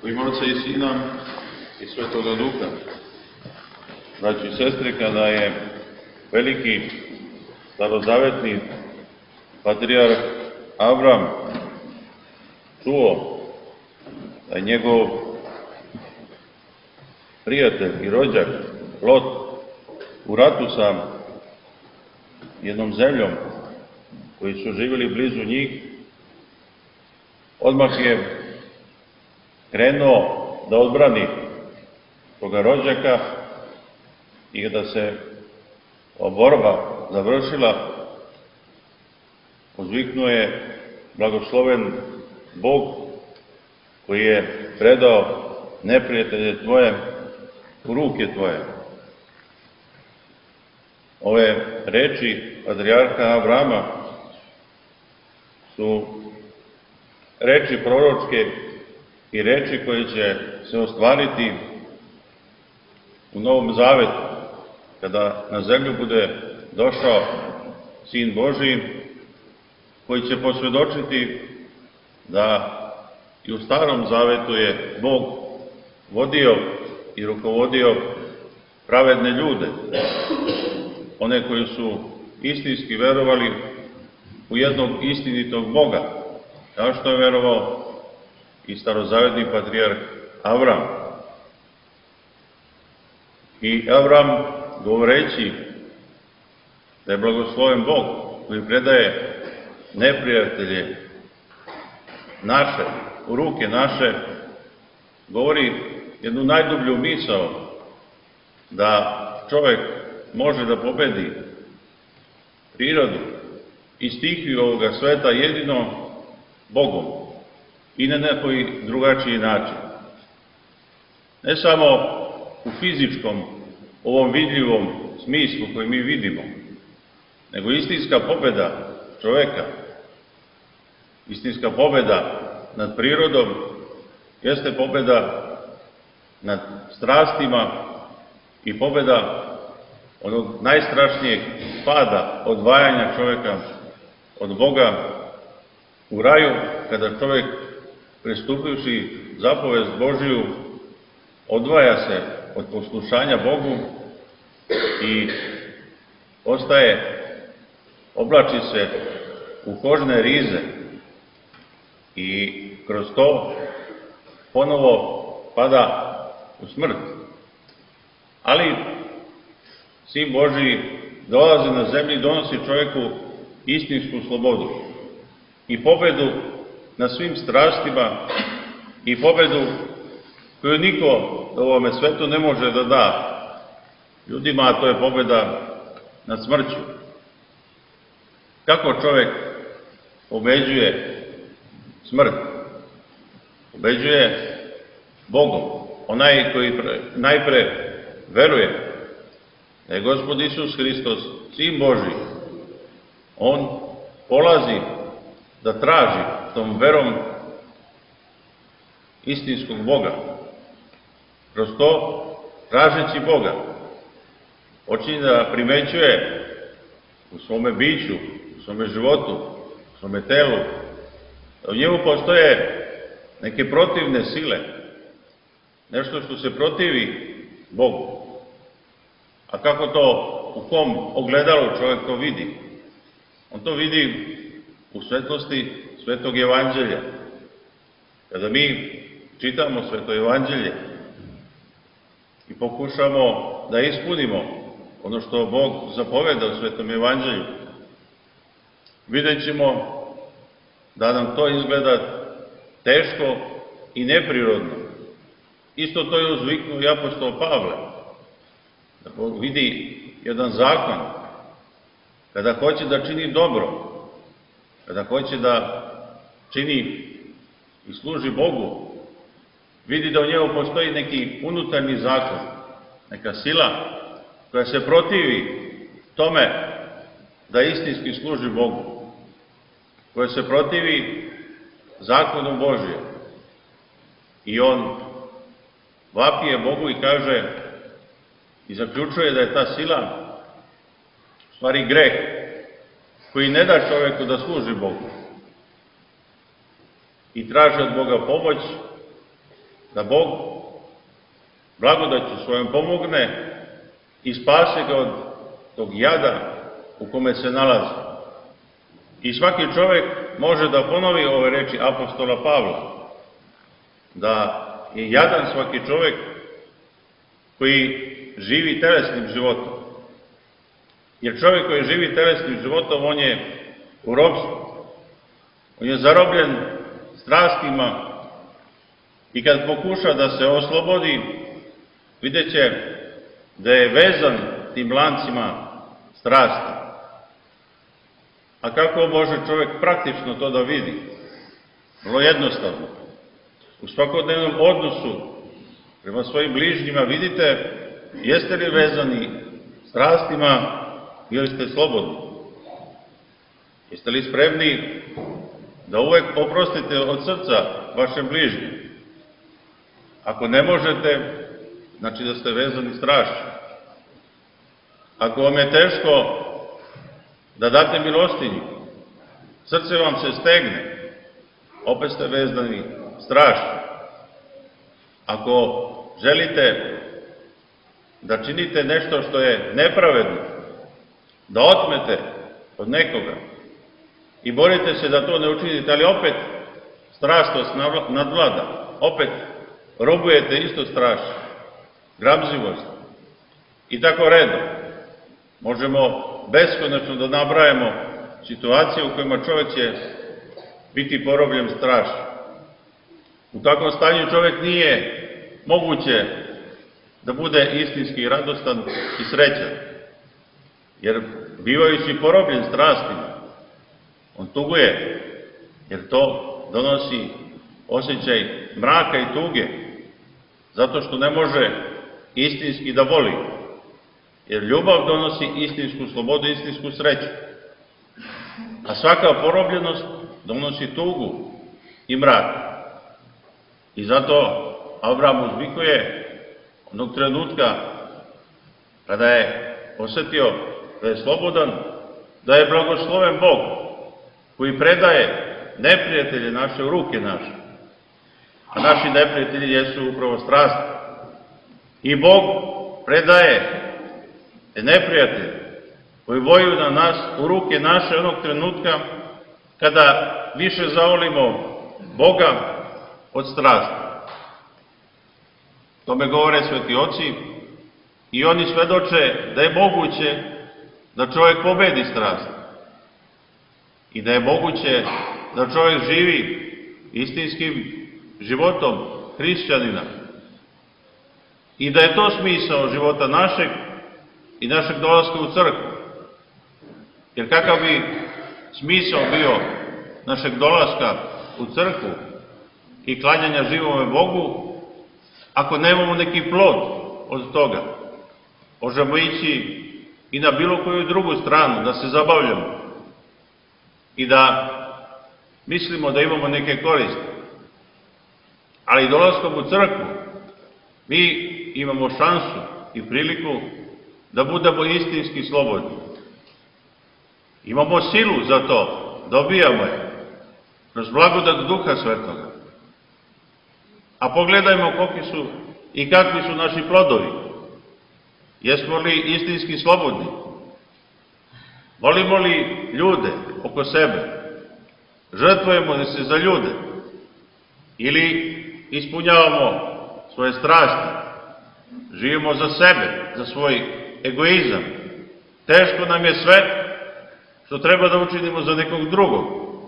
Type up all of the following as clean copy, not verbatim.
U ime Oca i Sina i Svetoga Duha. Braći i sestre, kada je veliki starozavetni patrijarh Avram čuo da je njegov prijatelj i rođak Lot u ratu sa jednom zemljom koji su živjeli blizu njih, odmah je krenuo da odbrani toga rođaka i kada se borba završila, uzviknuo je: blagosloven Bog koji je predao neprijatelje tvoje u ruke tvoje. Ove reči patrijarha Avrama su reči proročke i reči koje će se ostvariti u Novom Zavetu, kada na zemlju bude došao Sin Božiji, koji će posvjedočiti da i u Starom Zavetu je Bog vodio i rukovodio pravedne ljude, one koji su istinski verovali u jednog istinitog Boga, kao što je verovao i starozavetni patrijarh Avram. I Avram, govoreći da je blagosloven Bog koji predaje neprijatelje naše, u ruke naše, govori jednu najdublju misao da čovjek može da pobedi prirodu i stihiju ovoga sveta jedino Bogom i na neki drugačiji način. Ne samo u fizičkom, ovom vidljivom smislu koji mi vidimo, nego istinska pobeda čoveka, istinska pobeda nad prirodom, jeste pobeda nad strastima i pobeda onog najstrašnijeg pada, odvajanja čoveka od Boga u raju, kada čovjek, pristupivši zapovest Božiju, odvaja se od poslušanja Bogu i oblači se u kožne rize i kroz to ponovo pada u smrt. Ali Sin Božiji dolazi na zemlji i donosi čovjeku istinsku slobodu i pobedu na svim strastima i pobedu koju niko u ovome svetu ne može da da ljudima, a to je pobeda nad smrću. Kako čovjek pobeđuje smrt? Pobeđuje Bogom. Onaj koji najpre veruje da je Gospod Isus Hristos Sin Božji, on polazi da traži tom verom istinskog Boga. Kroz to, tražeći Boga, počinje da primećuje u svome biću, u svome životu, u svome telu, da u njemu postoje neke protivne sile, nešto što se protivi Bogu. A kako to, u kom ogledalu čovjek to vidi? On to vidi u svetlosti Svetog Evanđelja. Kada mi čitamo Sveto Evanđelje i pokušamo da ispunimo ono što Bog zapoveda u Svetom Evanđelju, vidjet ćemo da nam to izgleda teško i neprirodno. Isto to je uzviknuo i apostol Pavle, da vidi jedan zakon, kada hoće da čini dobro, kada hoće da čini i služi Bogu, vidi da u njemu postoji neki unutarnji zakon, neka sila koja se protivi tome da istinski služi Bogu, koja se protivi zakonu Božjem. I on vapije Bogu i kaže i zaključuje da je ta sila u stvari greh koji ne da čoveku da služi Bogu. I traži od Boga pomoć da Bog blagodaću svojom pomogne i spase ga od tog jada u kome se nalazi. I svaki čovjek može da ponovi ove reči apostola Pavla, da je jadan svaki čovjek koji živi telesnim životom. Jer čovjek koji živi telesnim životom, on je u ropstvu. On je zarobljen strastima i kad pokuša da se oslobodi, vidjet će da je vezan tim lancima strasti. A kako može čovjek praktično to da vidi? Vrlo jednostavno. U svakodnevnom odnosu prema svojim bližnjima vidite jeste li vezani strastima ili ste slobodni. Jeste li spremni da uvek oprostite od srca vašem bližnjem? Ako ne možete, znači da ste vezani strašću. Ako vam je teško da date milostinju, srce vam se stegne, opet ste vezani strašću. Ako želite da činite nešto što je nepravedno, da otmete od nekoga i borite se da to ne učinite, ali opet strast vas nadvlada, opet robujete isto strašću, grabzivost i tako redom. Možemo beskonačno da nabrajamo situacije u kojima čovjek će biti porobljen strašću. U takvom stanju čovjek nije moguće da bude istinski radostan i srećan, jer bivajući porobljen strastima, on tuguje, jer to donosi osjećaj mraka i tuge, zato što ne može istinski da voli, jer ljubav donosi istinsku slobodu, istinsku sreću, a svaka porobljenost donosi tugu i mrak. I zato Avram uzvikuje onog trenutka kada je osjetio da je slobodan, da je blagosloven Bog koji predaje neprijatelje naše u ruke naše. A naši neprijatelji jesu upravo strasti. I Bog predaje neprijatelje koji vojuju na nas u ruke naše onog trenutka kada više zavolimo Boga od strasti. Tome govore sveti oci i oni svedoče da je moguće da čovjek pobedi strast i da je moguće da čovjek živi istinskim životom hrišćanina i da je to smisao života našeg i našeg dolaska u crkvu. Jer kakav bi smisao bio našeg dolaska u crkvu i klanjanja živome Bogu ako nemamo neki plod od toga? Možemo ići i na bilo koju drugu stranu da se zabavljamo i da mislimo da imamo neke koriste. Ali dolaskom u crkvu mi imamo šansu i priliku da budemo istinski slobodni. Imamo silu za to, dobijamo je kroz blagodat Duha Svetoga. A pogledajmo koliki su i kakvi su naši plodovi. Jesmo li istinski slobodni? Volimo li ljude oko sebe? Žrtvujemo li se za ljude? Ili ispunjavamo svoje strasti? Živimo za sebe, za svoj egoizam. Teško nam je sve što treba da učinimo za nekog drugog.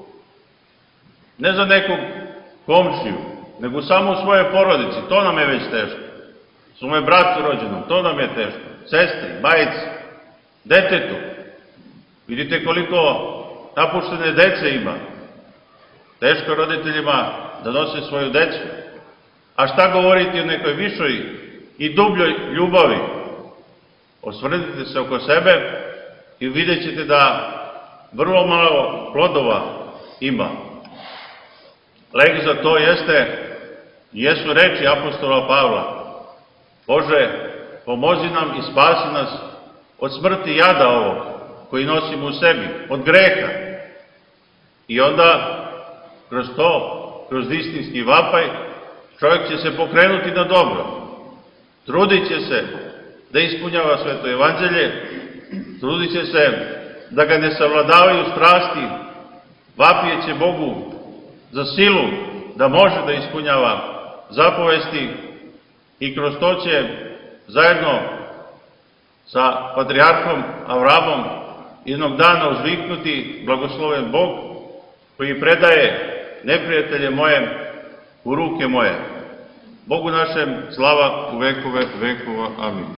Ne za nekog komšiju, nego samo u svojoj porodici. To nam je već teško. Svome bratu rođenom, to nam je teško. Sestri, majici, detetu. Vidite koliko napuštene dece ima. Teško roditeljima da nose svoju decu. A šta govoriti o nekoj višoj i dubljoj ljubavi? Osvrnite se oko sebe i vidjet ćete da vrlo malo plodova ima. Lek za to jesu reči apostola Pavla. Bože, pomozi nam i spasi nas od smrti jada ovog koji nosimo u sebi, od greha. I onda kroz to, kroz istinski vapaj, čovjek će se pokrenuti na dobro, trudit će se da ispunjava sveto evanđelje, trudit će se da ga ne savladavaju strasti, vapije će Bogu za silu da može da ispunjava zapovesti i kroz to će zajedno sa patrijarhom Avramom jednog dana uzviknuti blagosloven Bog koji predaje neprijatelje moje u ruke moje. Bogu našem slava u vekove vekova. Amin.